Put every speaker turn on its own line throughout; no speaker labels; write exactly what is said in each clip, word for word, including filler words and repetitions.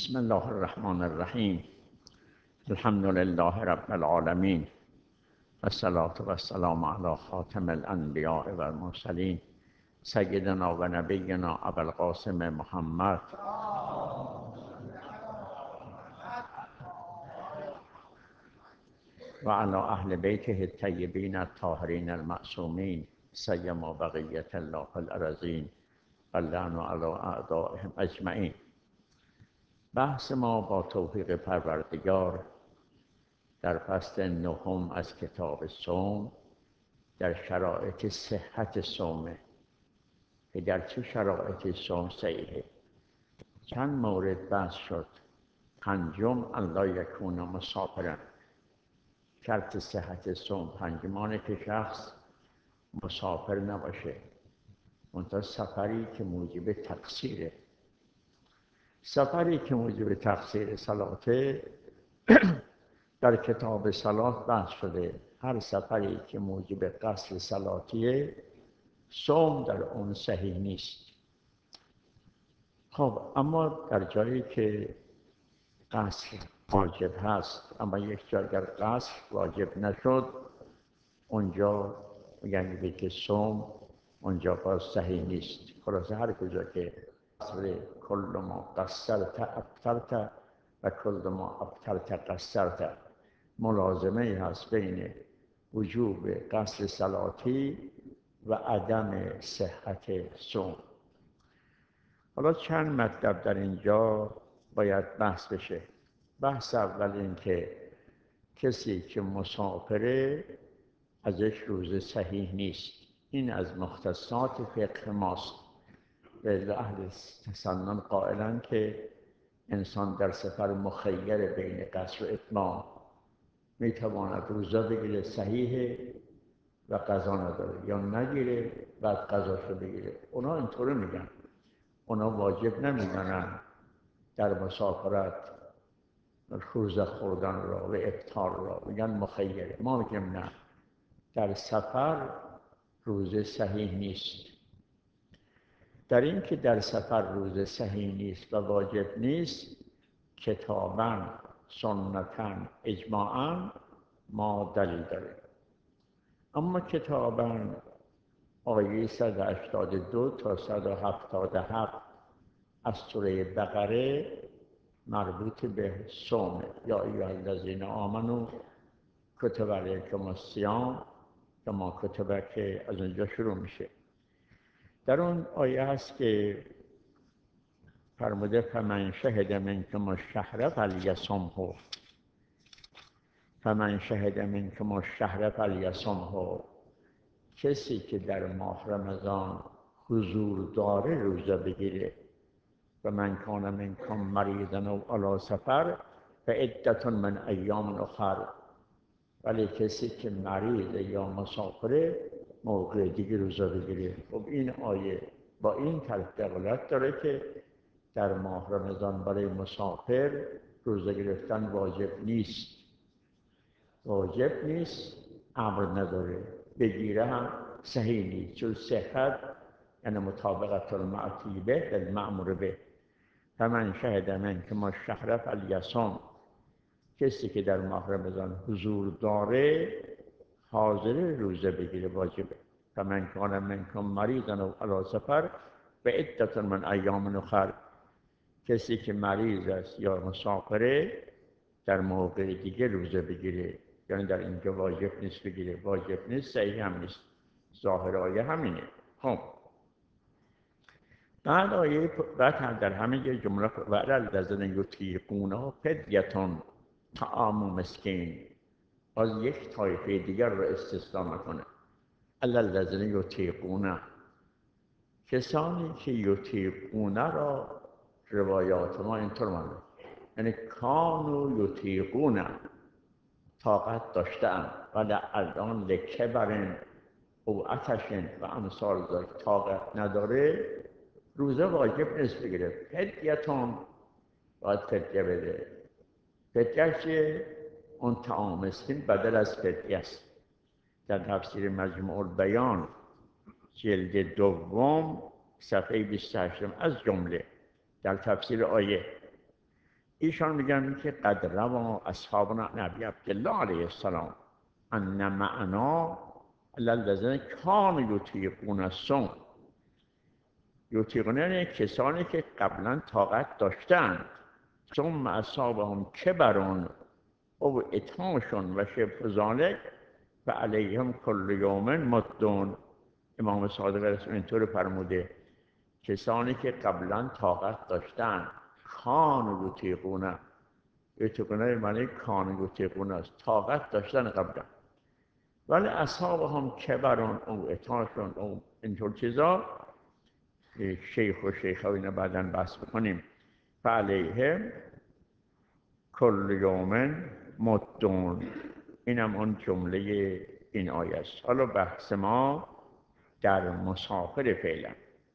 بسم الله الرحمن الرحیم. الحمد لله رب العالمین و الصلاة و السلام علی خاتم الانبیاء و المرسلین سیدنا و نبینا ابوالقاسم محمد و علی اهل بیته الطیبین الطاهرین المعصومین سیما بقیة الله فی الارضین واللعن علی اعدائهم اجمعین. بحث ما با توفیق پروردگار در فصل نهم از کتاب صوم در شرایط صحت صومه که در چه شرایطی صوم صحیحه. چند مورد بحث شد. پنجم الا یکون مسافرا، شرط صحت صوم پنجمانه که شخص مسافر نباشه، منتها سفری که موجب تقصیره. سفری که موجب تقصیر صلاته در کتاب صلات بحث شده. هر سفری که موجب قصر صلاتیه صوم در اون صحیح نیست. خب اما در جایی که قصر واجب هست اما یک جا اگر قصر واجب نشد اونجا یعنی به که صوم اونجا باز صحیح نیست. خلاصه هر کجا که قصر کل ما قصرت ابطلت و کل ما ابطلت قصرت ملازمه هست بین وجوب قصر صلاتی و عدم صحت صوم. حالا چند مطلب در اینجا باید بحث بشه. بحث اول این که کسی که مسافره ازش روزه صحیح نیست. این از مختصات فقه ماست. به اهل تسنن قائلن که انسان در سفر مخیر بین قصر و اتمام میتواند روزه بگیره صحیحه و قضا نداره، یا نگیره بعد قضاشو بگیره. اونا اینطوری میگن. اونا واجب نمیدونن در مسافرت روزه خوردن را و افطار را، میگن مخیره. ما میگیم نه، در سفر روزه صحیح نیست. در این که در سفر روزه صحیح نیست و واجب نیست، کتاباً، سنتاً، اجماعاً ما دلیل داره. اما کتاباً آیه صد و هشتاد و دو تا صد و هفتاد و هفت از سوره بقره مربوط به صوم. یا ایها الذین آمنوا کتب علیکم الصیام کما کتب، که از اونجا شروع میشه. در اون آیه هست که فرموده فمن شهد منکم الشهر فلیصمه، فمن شهد منکم الشهر فلیصمه. کسی که در ماه رمضان حضور داره روزه بگیره. و من کان منکم مریضا او علی سفر فعدة من ایام اخر. ولی کسی که مریض یا مسافره موقع دیگه روزه بگیره. خب این آیه با این طرف دلالت داره که در ماه رمضان برای مسافر روزه گرفتن واجب نیست. واجب نیست، امر نداره، بگیره هم صحیح نیست، چون صحت یعنی مطابقت المعطی به المأمور به. فمن شهد منکم الشهر فلیصم. کسی که در ماه رمضان حضور داره حاضر روزه بگیره، واجبه. فمن کان منکم مریضا او علی سفر فعدة من ایام اخر. کسی که مریض است یا مسافره در موقع دیگه روزه بگیره. یعنی در اینجا واجب نیست بگیره، واجب نیست، صحیح هم نیست. ظاهر آیه همینه. خب بعد آیه بعد در همه یه جمله و علی الذین یطیقونها فدیة طعام مسکین، از یک طایفه دیگر رو استثنا میکنه. علی الذین یطیقون، کسانی که یطیقون را روایات ما اینطور مانده، یعنی کانوا یطیقون، طاقت داشتن، ولی الان لکبرن او عطشن و امثال ذلک طاقت نداره، روزه واجب نیست بگیره. فدیتون باید فدیه بده. فدیه چیه؟ اون طعام مسکین بدل از فدیه است. در تفسیر مجموع البیان جلد دوم صفحه بیست و هشت از جمله در تفسیر آیه ایشان میگن که قد روا اصحابنا نبی عبدالله علیه السلام ان معنا الذین کانوا یطیقون الصوم. یطیقون یعنی کسانی که قبلا طاقت داشتند، ثم اصابهم کبر او اتاشون و شبه ذلک و علیهم کل یوم مدون. امام صادق رسول اینطور فرموده کسانی که قبلا طاقت داشتند، کانوا یطیقون، یطیقون معنی کانوا یطیقون است، طاقت داشتن قبلا، ولی اصحابهم کبرون او اتاشون او اینطور چیزا، شیخ و شیخ ها اینو بعداً بحث بکنیم. فعلیهم کل یوم مدون. اینم اون جمله این آیه است. حالا بحث ما در مسافر فعلا.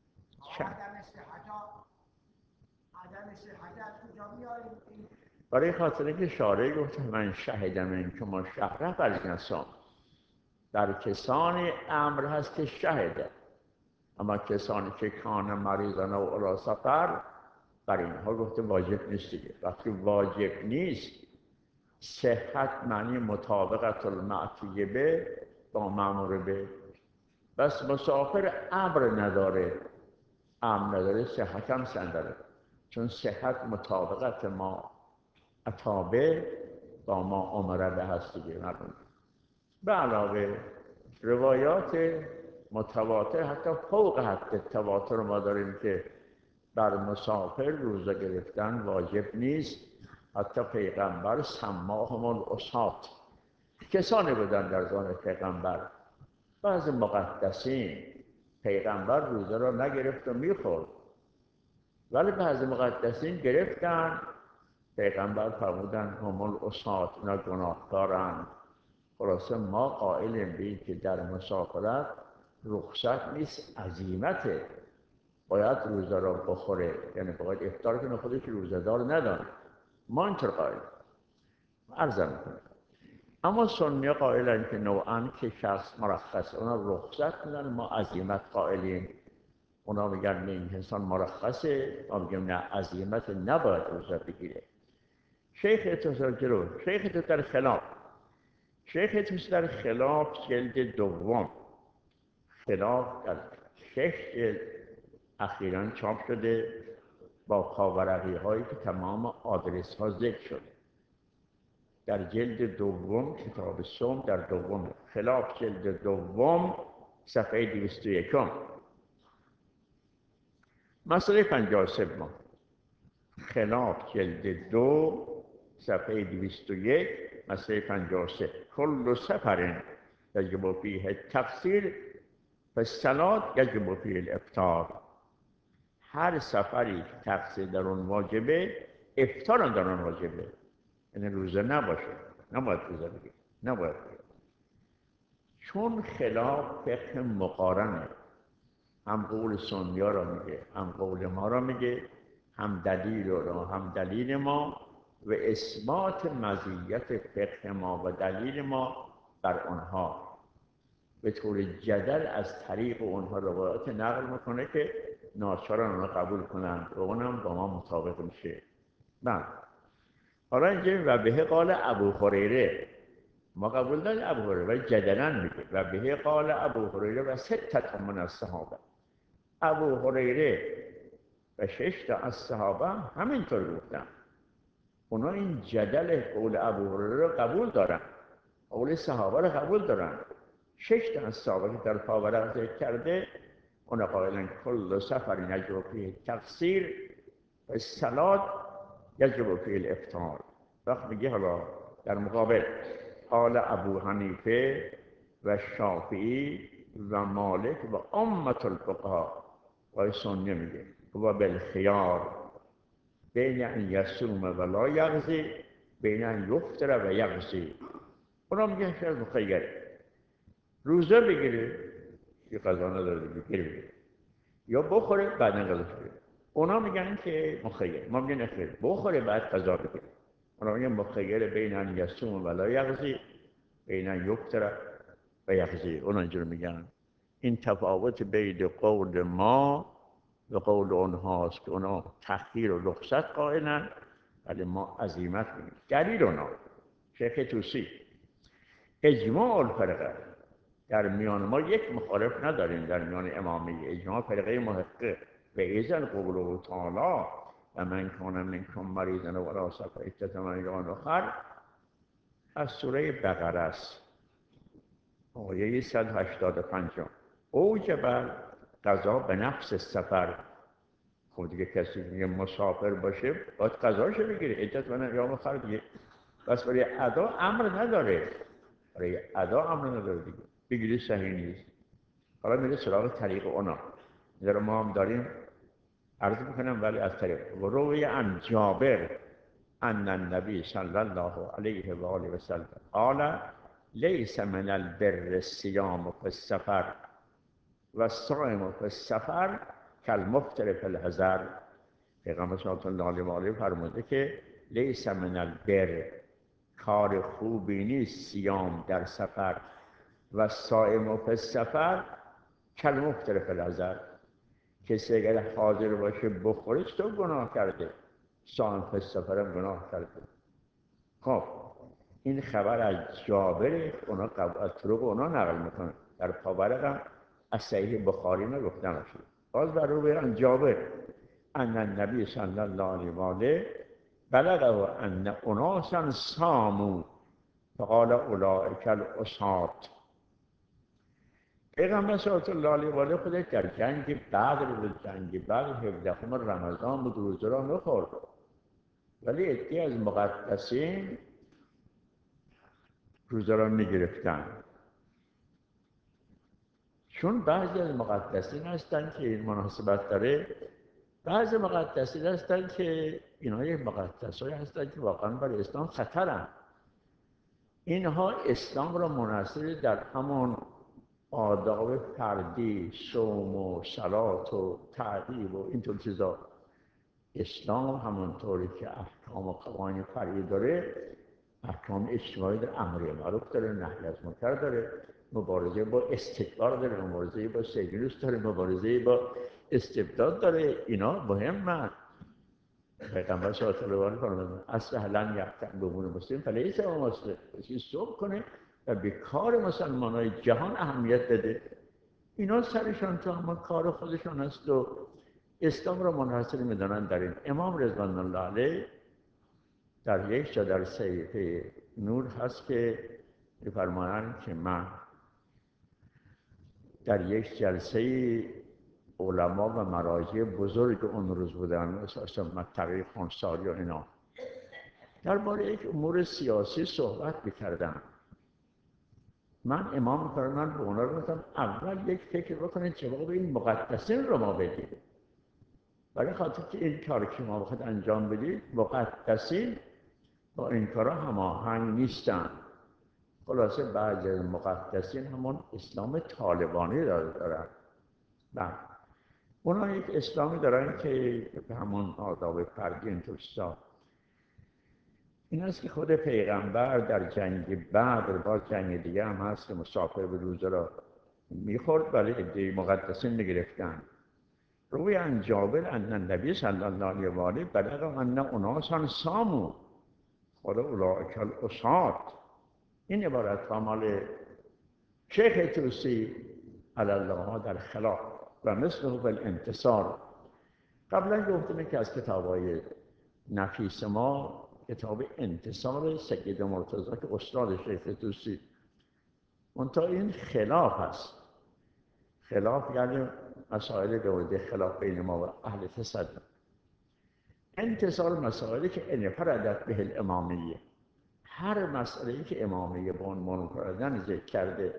برای خاطر که شارع گفت من شهد منکم الشهر فلیصم، در کسانی امر هست که شهده، اما کسانی که کان مریضان و علی سفر بر اینها گفته واجب نیست دیگه. وقتی واجب نیست، صحت معنی مطابقت المعطیه به با مأمور به، بس مسافر امر نداره، امر نداره صحت هم سندره، چون صحت مطابقت ما اتابه با ما امره به هست دیگه. مردم به علاوه روایات متواتر حتی فوق حد تواتر ما داریم که بر مسافر روزه گرفتن واجب نیست. حتی پیغمبر سماهم العصات، کسانی بودن در زمان پیغمبر، بعض مقدسین پیغمبر روزه را نگرفت و میخورد، ولی بعض مقدسین گرفتن، پیغمبر فرمودن هم العصات، اینا گناهکارند. خلاصه ما قائلیم به این که در مسافرت رخصت نیست، عزیمته، باید روزه را بخوره، یعنی باید افطار کنه، خودش روزه دار ندانه. ما اینطور قائلیم، عرض میکنم. اما سنی قائلن که نوعاً که شخص مرخص، اونا رخصت میدن، ما عزیمت قائلیم. اونا میگن نه این انسان مرخصه، ما میگیم نه عزیمت، نباید روزه بگیره. شیخ توسجرو شیخ تو در خلاف شیخ توس در خلاف جلد دوم، خلاف در شش جلد اخیراً چاپ شده با پاورقی هایی که تمام آدرس ها ذکر شده. در جلد دوم کتاب صوم در دوم خلاف جلد دوم صفحه دویست و یک، مسئله پنجاه و سه، خلاف جلد دو صفحه دویست و یک، مسئله پنجاه و سه. کل سفر یجب فیه التقصیر فالصلاة یجب فیه الافطار. هر سفری تقصیر در اون واجبه، افطار هم در اون واجبه، یعنی روزه نباشه، نباید روزه بگیر، نباید بگیر. چون خلاف فقه مقارنه، هم قول سنیا را میگه، هم قول ما را میگه، هم دلیل را هم دلیل ما و اثبات مزیت فقه ما و دلیل ما بر آنها، به طور جدل از طریق اونها روایات نقل میکنه که ناچارن اونها قبول کنند و اونم با ما مطابق میشه. بله. حالا اینجا و به قال ابو هریره، ما قبول داریم ابو هریره، ولی جدلا میگه و به قال ابو هریره و ستت من الصحابه. ابو هریره و شش تا از صحابه همینطور گفتن. اونا این جدل قول ابو هریره رو قبول دارن، قول صحابه رو قبول دارن. شش تا از صحابه که در پاورق ذکر کرده، اونا قائلن کل سفر یجب فیه تقصیر و الصلاة یجب فیه الافطار. وقت میگه حالا در مقابل قال ابو حنیفه و شافعی و مالک و عامة الفقها، و سنی میگه و بالخیار بین ان یصوم و لا یقضی بین ان یفطر و یقضی. اونا میگن شاید مخیره، روزه بگیره یه قضا نداره بگیره، یا بخوره بعدن قضا بگیره. اونا میگن که مخیر، ما میگن اخیر بخوره بعد قضا بگیره. اونا میگن مخیر بین ان یصوم و لا یقضی بین ان یفطر و یقضی. اونا اینجور میگن. این تفاوت بین قول ما و قول اونهاست که اونا تأخیر و رخصت قائلن ولی ما عزیمت میگیم. دلیل اونا شیخ طوسی اجماع الفرقه، در میان ما یک مخالف نداریم در میان امامیه، اجماع فرقه محقق به ایزن قوله تعالی و من کان منکم مریضا و علی سفر عدة من ایام اخر از سوره بقره است، آیه صد و هشتاد و پنج. اوجب قضا به نفس سفر. خب دیگه کسی میگه مسافر باشه باید قضاشو بگیره، عدة من ایام اخر دیگه. بس برای ادا امر نداره، برای ادا امر نداره دیگه، بگیری صحیح نیست. حالا میره سراغ طریق اونا، در ما هم داریم عرض میکنم ولی از طریق و روی عن جابر ان النبی صلی الله علیه و آله و سلم قال لیس من البر الصیام فی السفر و الصائم فی السفر کالمفطر فی الحضر. پیغمبر صلی الله علیه و آله فرموده که لیس من البر، کار خوبی نیست صیام در سفر و الصائم فی السفر کالمفطر فی الحضر. کسی اگر حاضر باشه بخوره تو گناه کرده، صائم فی السفر هم گناه کرده. خب این خبر از جابر، اونا از طرق اونا نقل میکنن، در پاورق هم از صحیح بخاری نگفته نشد. باز بر رو بیان جابر ان النبی صلی الله علیه و آله بلغه ان اناسا صاموا فقال اولئک العصاة. پیغمبر صلی الله علیه و آله خودش در جنگ بدر بود، جنگ بدر هفدهم رمضان بود، روزه را نخورد، ولی عده‌ای از مقدسین روزه را میگرفتن. چون بعضی از مقدسین هستن که این مناسبت داره، بعضی مقدسین هستن که اینها یک مقدسایی هستن که واقعا برای اسلام خطرن. اینها اسلام را منحصر در همان آداب فردی، صوم و صلات و تعذیب و اینطور چیزا، اسلام همونطوری که احکام و قوانین فرعی داره، احکام اجتماعی داره، امر معروف داره، نهی از منکر داره، مبارزه با استکبار داره، مبارزه با سیگنوس داره، مبارزه با استبداد داره. اینا مهمه. پیغمبر صلی الله علیه و آله فرمودند اصلا لن یفتن به امور مسلم فلیس و مسلم، کسی صبح کنه و به کار مسلمانای جهان اهمیت بده، اینا سرشان تو همون کار خودشان است و اسلام را منحصر میدانند در این. امام رضوان الله علیه در یک جا در صحیفه نور هست که می‌فرمایند که من در یک جلسه علما و مراجع بزرگ اون روز بودن، مثلا تقی خونساری و اینا، درباره یک امور سیاسی صحبت می‌کردن. من امام فرمان به اونا رو گفتم اول یک فکر بکنید جواب این مقدسین رو ما بدید، برای خاطر که این کاری که ما بخواهد انجام بدید مقدسین با این کارا هماهنگ نیستن. خلاصه بعضی از مقدسین همون اسلام طالبانی دارن. نه، اونا یک اسلامی دارن که همون آداب فردی اینطور چیزا. این است که خود پیغمبر در جنگ بدر، باز جنگ دیگه هم هست که مسافر به روزه را میخورد ولی عده مقدسین میگرفتن. روی عن جابر ان النبی صلی الله علیه و آله بلغ ان اناسا صاموا قال اولئک العصاة. این عبارت ها مال شیخ طوسی علی الله در خلاف و مثله فی الانتصار. قبلا گفتیم که از کتاب‌های نفیس ما کتاب انتصار سید مرتضی که استاد شیخ طوسی، منتها این خلاف است. خلاف یعنی مسائل به خلاف بین ما و اهل تصدق. انتصار مسائلی که انفردت به الامامیه، هر مسئله‌ای که امامیه به عنوان کردن ذکر کرده،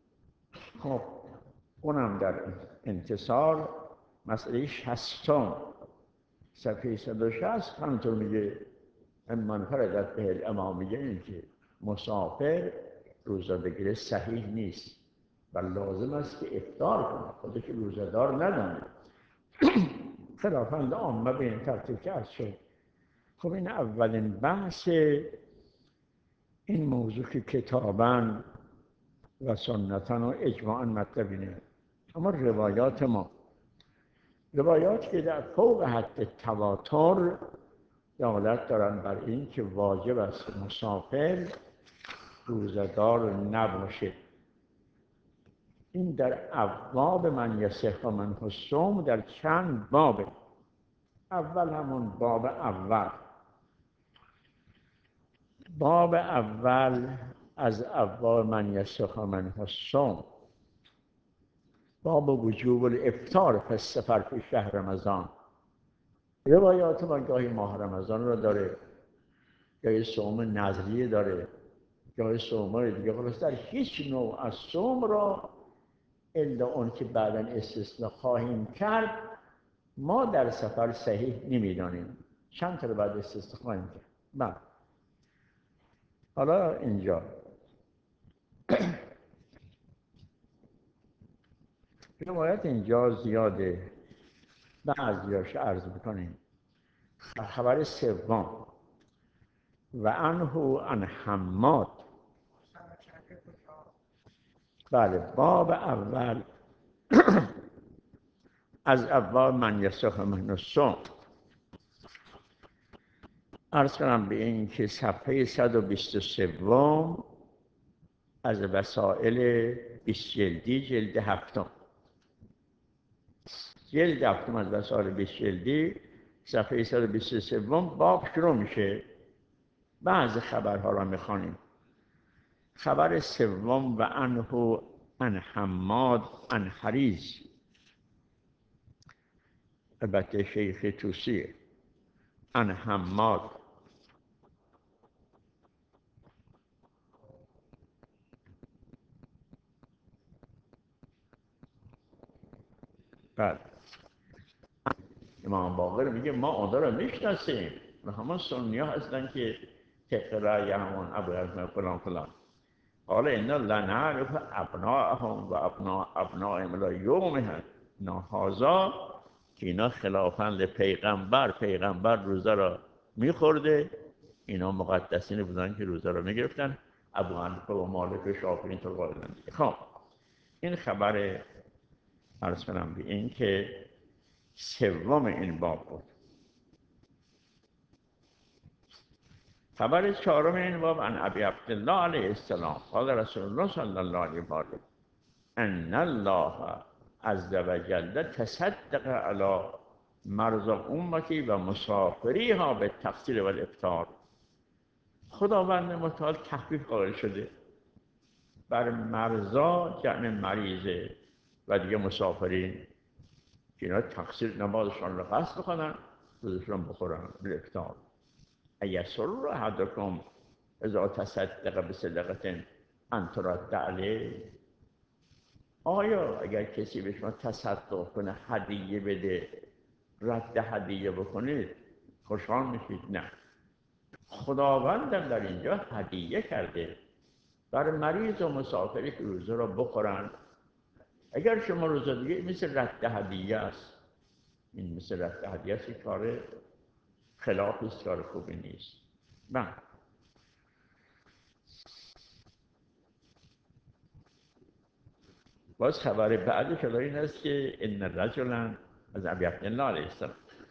خب اونم در انتصار مسئله شصتم صفحه صد و شصت همینطور میگه من فردت به الامامیه، این که مسافر روزه بگیره صحیح نیست و لازم است که افطار کنه، خودش روزه دار ندانه. خلافند عامه به این ترتیب که عرض شد. خب این اولین بحث این موضوع که کتاباً و سنتاً و اجماعاً مطلب اینه. اما روایات ما، روایات که در فوق حد تواتر دلالت دارن بر این که واجب است مسافر روزدار نباشه. این در ابواب من یصح منه الصوم در چند بابه. اول همون باب اول باب اول از ابواب من یصح منه الصوم باب وجوب الافطار فی السفر فی شهر رمضان. روایات ما گاهی ماه رمضان را داره، گاهی صوم نظریه داره، گاهی صوم‌های دیگه. خلاص در هیچ نوع از صوم را الا اون که بعداً استثناء خواهیم کرد ما در سفر صحیح نمیدانیم. چند تا بعد استثناء خواهیم کرد. بله. حالا اینجا روایت اینجا زیاده، بعضیاش عرض بکنیم. خبر سوم و عنه عن حماد. بله، باب اول از ابواب من یصح منه الصوم. عرض کنم به این که صفحه صد و بیست و سه از وسائل بیست جلدی، جلد هفتم. جلد هفتم از وسائل بیست جلدی، صفحه صد و بیست و سه باب شروع میشه. بعض خبرها را میخوانیم. خبر سوم و عنه عن حماد عن حریز، البته شیخ توسیه، عن حماد بله. امام باقر میگه ما آنها را میشناسیم و همون سنی ها هستن که طبق رأی همون ابو حنیفه فلان فلان. قال ان لا نعرف ابناءهم و ابناء ابنائهم لا یومهم. هذا که اینا خلافاً پیغمبر پیغمبر روزه را میخورده، اینا مقدسین بودن که روزه را میگرفتن. ابو حنیفه و مالک و شافعی اینطور قائلن. خب این خبر عرض کنم به این که سوم این باب بود. خبر چهارم این باب عن ابی عبدالله علیه السلام قال رسول الله صلی الله علیه و آله ان الله عز وجل تصدق علی مرضى امتی و مسافریها به تفسیر و الافطار. خداوند متعال تخفیف قائل شده بر مرضا، جمع مریضه، و دیگه مسافرین که اینا تقصیر نمازشان را قصد کنن، روزشان بخورن به افطار. ایسر احدکم اذا تصدق بصدقه ان ترد علیه. آیا اگر کسی به شما تصدق کنه، هدیه بده، رد هدیه بکنید، خوشحال میشید؟ نه. خداوندم در اینجا هدیه کرده بر مریض و مسافری که روزه را بخورن. اگر شما روزه دیگه مثل رد هدیه است، این مثل رد هدیه است، کار خلاف است، کار خوبی نیست. نه. باز خبر بعدش این است که ان رجلا از ابی عبدالله علیه السلام،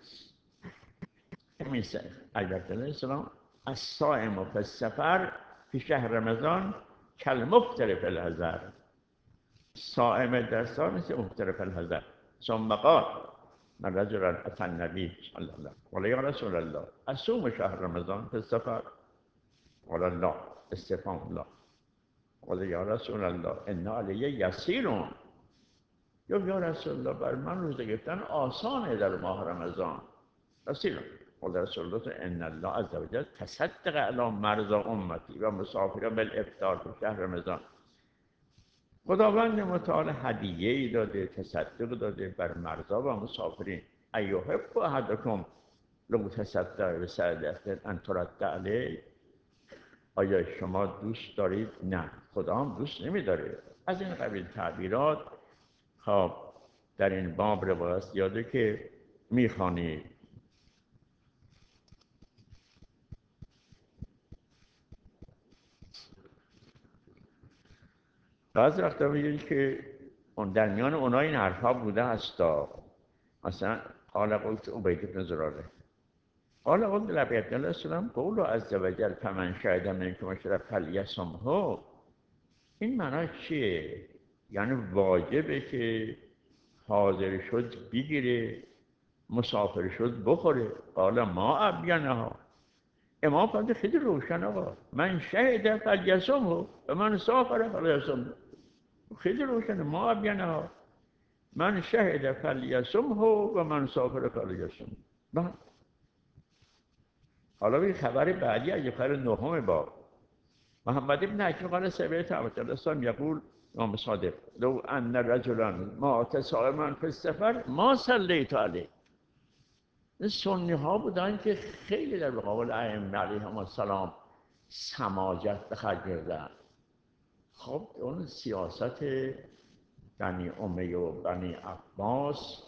همین ابی عبدالله علیه السلام الصائم فی السفر فی شهر رمضان کالمفطر فی الحضر. صائم در سفر مثل مفطر فی الحضر. ثم قال من رجلا اتى النبی صلی الله علیه و آله قال یا رسول الله اصوم شهر رمضان فی السفر؟ قال لا. استفهام لا. قال یا رسول الله ان علی یسیر. یا یا رسول الله بر من روزه گرفتن آسانه در ماه رمضان. رسول قال رسول الله ان الله عز وجل تصدق علی مرضى امتی و مسافرین بالافطار فی شهر رمضان. خداوند متعال هدیه‌ای داده، تصدق داده بر مرضا و مسافرین. ایحب احدکم لو تصدق بصدقه ان ترد علیه. آیا شما دوست دارید؟ نه، خدا هم دوست نمی‌داره. از این قبیل تعبیرات خب در این باب روایت زیاده که میخوانید. بعضی وقتا میگید که اون در میان اونها این حرفا بوده هستا. مثلا قال قلت عبید بن زراره حالا قول نبیت علیه السلام قول عز وجل فمن شهد منکم الشهر فلیصمه. این معنی چیه؟ یعنی واجبه که حاضر شد بگیره، مسافر شد بخوره. قال ما ابینها. امام فرمود خیلی روشن آقا، من شهد فلیصمه و من سافر فلیصمه. خیلی روشنه. ما ابینها من شهد فلیصمه و من سافر فلیصمه. حالا این خبر بعدی از خبر نهم باب محمد ابن حکیم قال سمعت ابا الاسلام یقول امام صادق لو ان رجلا مات صائما فی السفر ما صلیت علیه. این سنی ها بودن که خیلی در مقابل ائمه علیهم السلام سماجت به خرج می‌دادن. خب اون سیاست بنی امیه و بنی عباس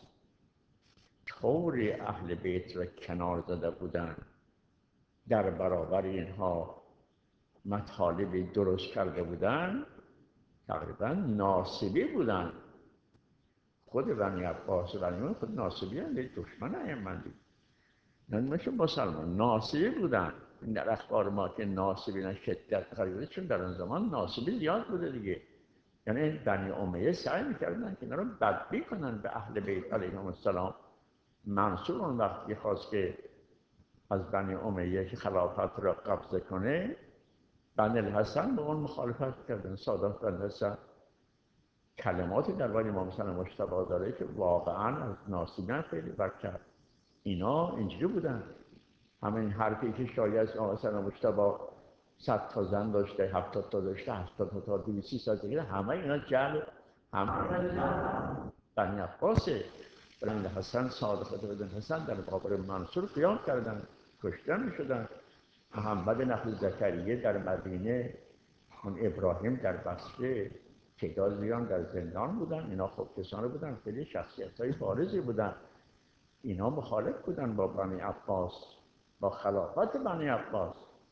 طور اهل بیت را کنار زده بودن، در برابر اینها مطالبی درست کرده بودن، تقریبا ناصبی بودن. خود بنی عباس و بنی خود ناصبی هم دشمن ائمه، نه مثل مسلمان ناصبی بودن. در اخبار ما که ناصبین شدت خریده، چون در اون زمان ناصبی زیاد بوده دیگه. یعنی بنی امیه سعی میکردن که اینا رو بدبی کنن به اهل بیت علیهم السلام. منصور اون وقتی خواست که از بنی امیه که خلافت را قبضه کنه، بنی الحسن به اون مخالفت کردن. سادات بن حسن کلماتی در باره امام حسن مجتبی داره که واقعا از ناصبین خیلی بد کرد. اینا اینجوری بودن. همین حرفی که شاید امام حسن مجتبی صد تا زن داشته، هفتاد تا داشته، هفتاد تا دویست سی سال دیگه، همه اینا جهل، همه اینا بنی عباسه. بنی حسن صادق بن حسن در مقابل منصور قیام کردن، کشته می‌شدن. محمد نخل زکریه در مدینه، اون ابراهیم در بصره، تعداد زیان در زندان بودن. اینا خب کسانی بودن خیلی شخصیت‌های بارزی بودن. اینا مخالف بودن با بنی عباس، با خلافت بنی عباس.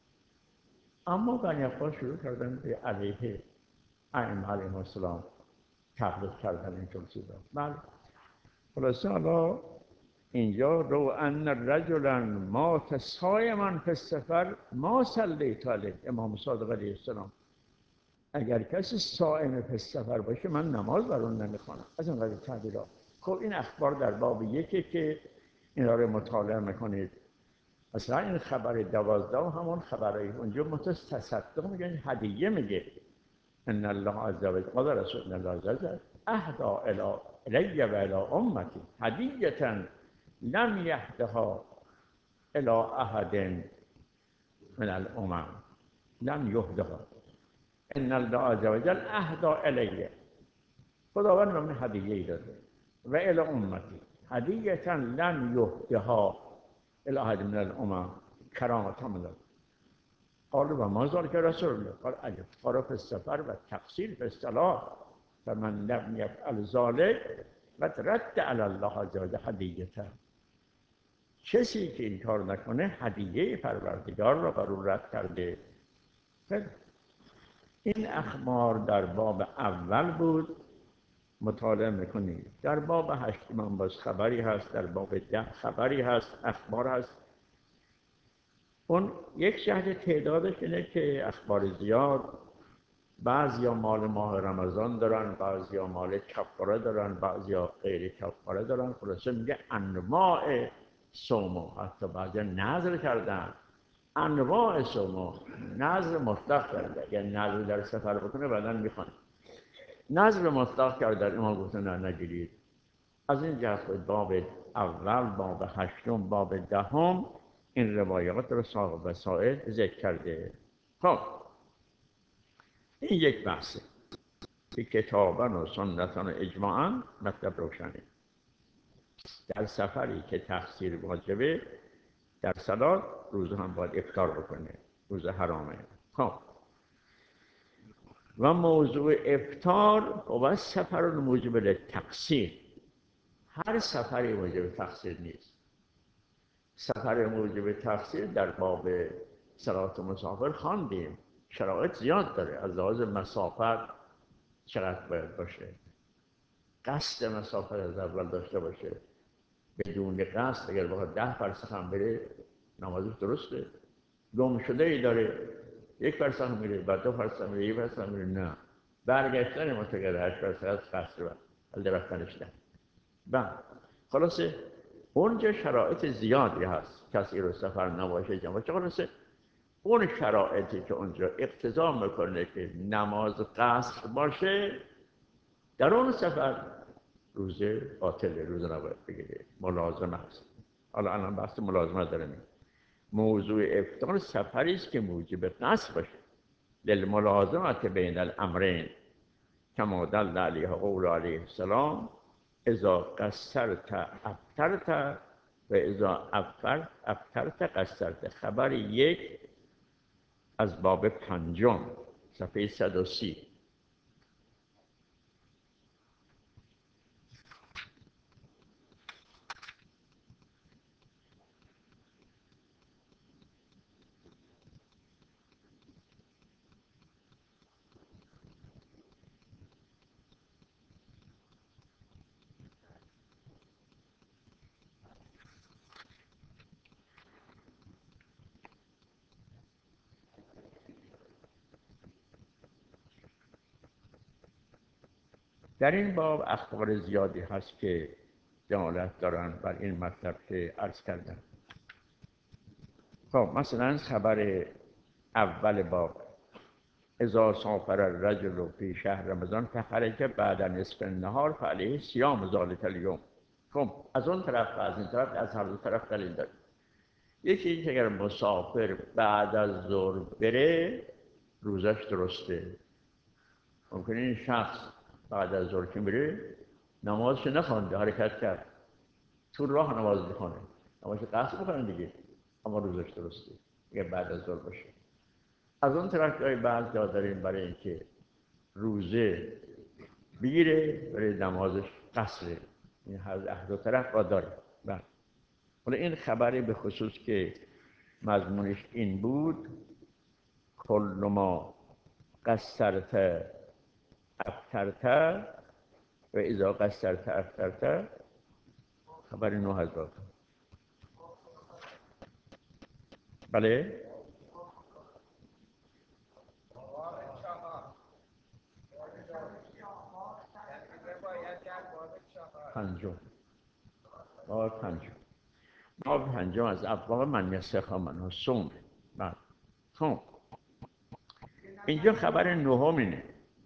اما بنی عباس شروع کردن به علیه ائمه علیهم السلام تبلیغ کردن این جور چیزا. بله. خلاصه حالا اینجا رو ان رجلا مات صائما فی السفر ما صلیت علیه. امام صادق علیه السلام اگر کسی صائم فی السفر باشه من نماز بر اون نمیخوانم. از این قضیه تعبیرات. خب این اخبار در باب یکی که اینا رو مطالعه میکنید. اصلا این خبر دوازده و همون خبرهای اونجا متص تصدق میگن، هدیه میگه. ان الله عز وجل قال رسول الله عز وجل اهدا الی الی و الی امتی هدیه لم یهدها الی احد من الامم لم یهدها. ان الله عز وجل اهدا الی، خداوند به من هدیه ای داده، و الی امتی هدیه لم یهدها الی احد من الامم کرامت هم داد. قالوا و ما ذلک رسول الله قال الافتخار فی السفر و تقصیر فی الصلاه فمن لم یفعل ذلک رد علی الله عز وجل هدیته. کسی که این کار نکنه هدیه پروردگار را بر او رد کرده. این اخبار در باب اول بود، مطالعه میکنید. در باب هشت من باز خبری هست، در باب ده خبری هست، اخبار هست. اون یک شهر تعدادش اینه که اخبار زیاد، بعضیا مال ماه رمضان دارن، بعضیا مال کفاره دارن، بعضیا غیر کفاره دارن. خلاصه میگه انواع صوم، حتی بعضیا نذر کردن انواع صوم، نذر مطلق کرده. یعنی نذر در سفر بکنه بعداً میخوان نذر مطلق کرده. امام گفتن نه نگیرید. از این جهت باب اول، باب هشتم، باب دهم این روایات رو صاحب وسائل ذکر کرده. خب این یک بحثه که کتاباً و سنتاً و اجماعاً مطلب روشنه. در سفری که تقصیر واجبه، در صلات روز هم باید افطار بکنه، روز حرامه. خب و موضوع افطار و سفر موجب للتقصیر. هر سفری موجب تقصیر نیست. سفر موجب تقصیر در باب صلات مسافر خواندیم، شرایط زیاد داره. از لحاظ مسافت چقدر باید باشه، قصد مسافت از اول داشته باشه. بدون قصد اگر بخواد ده فرسخ هم بره نمازش درسته. گم شده ای داره، یک فرسخ میره، بعد دو فرسخ میره، یک فرسخ میره، نه برگشتن متقد هشت فرسخ از قصر و حل رفتنش ده. بله خلاصه اونجا شرایط زیادی هست کسی رو سفر نباشه جمعه چه خلاصه اون شرایطی که اونجا اقتضا میکنه که نماز قصر باشه در اون سفر روزه باطله، روزه نباید بگیره، ملازم هست. حالا الان بحث ملازمه داره میگه. موضوع افطار سفری است که موجب قصر باشه، للملازمة بین الامرین کما دل علیه قول علیه السلام اذا قصرت افطرت و اذا افطرت افطرت قصرت. خبر یک از باب پنجم صفحه صد و سی. در این باب اخبار زیادی هست که دلالت دارن بر این مطلب که عرض کردم. خب مثلا خبر اول باب اذا سافر الرجل فی شهر رمضان فخرج بعد نصف النهار فعلیه صیام ذلک الیوم. خب از اون طرف و از این طرف از هر دو طرف دلیل داره. یکی این که اگر مسافر بعد از ظهر بره روزش درسته. ممکنه این شخص بعد از ظهر که میره نمازش نخوانده، حرکت کرد تو راه نماز میخونه، نمازش قصد میکنه دیگه، اما روزش درسته اگر بعد از ظهر باشه. از اون طرف جای بعض جا داریم برای اینکه روزه بگیره برای نمازش قصره. این هر دو طرف را داره. بله حالا این خبری به خصوص که مضمونش این بود کل ما قصرت افطرت و اذا قصرت افطرت، خبر نو هزار. بله پنجم باب پنجم باب پنجم از ابواب من یسخ منه صوم. بله خب اینجا خبر نهم اینه.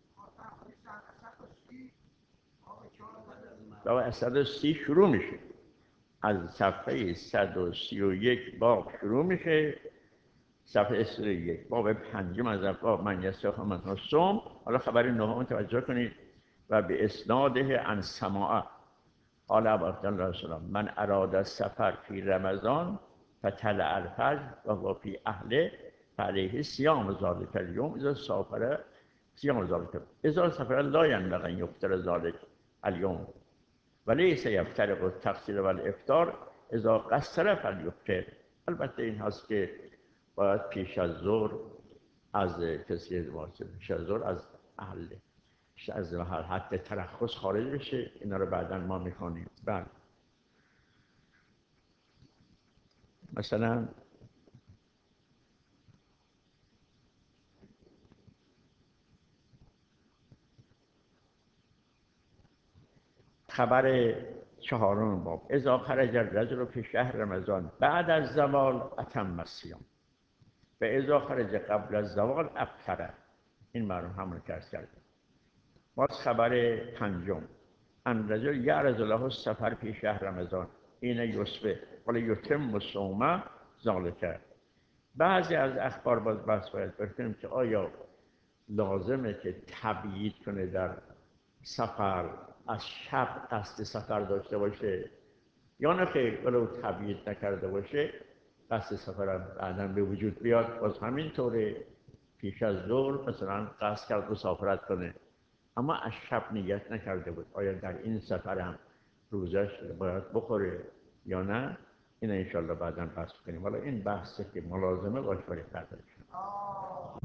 باب از صد و سی شروع میشه، از صفحه صد و سی و یک باب شروع میشه، صفحه صد و یک باب پنجم از ابواب من یسخ منه صوم. حالا خبر نهم توجه کنید. و به اسناده عن سماعه قال ابو عبدالله رسول الله من اراد السفر فی رمضان فطلع الفجر و هو فی اهله فعلیه صیام ذلک الیوم اذا سافر صیام ذلک اذا سافر لا ینبغی ان یفطر ذلک الیوم ولیس یفترق التقصیر و الافطار اذا قصر فلیفطر. البته این هست که باید پیش از ظهر از کسی واسه پیش از ظهر از اهله از حد ترخص خارج بشه. اینا رو بعدا ما میخوانیم. بعد مثلا خبر چهارم باب اذا خرج الرجل فی شهر رمضان بعد از زوال اتم الصیام و اذا خرج قبل از زوال افطر. این معلوم همون که عرض کردم. باز خبر پنجم ان رجل یعرض له السفر فی شهر رمضان این یصبح ولی یتم الصوم ذلک. بعضی از اخبار باز بحث باید بکنیم که آیا لازمه که تبیید کنه در سفر از شب قصد سفر داشته باشه یا نه خیر ولو تبیید نکرده باشه قصد سفر هم بعداً به وجود بیاد. باز همینطوره پیش از ظهر مثلا قصد کرد مسافرت کنه اما از شب نیت نکرده بود، آیا در این سفر هم روزش باید بخوره یا نه؟ این انشالله بعداً بحث کنیم. حالا این بحثه که ملازمه باش برای پردازش.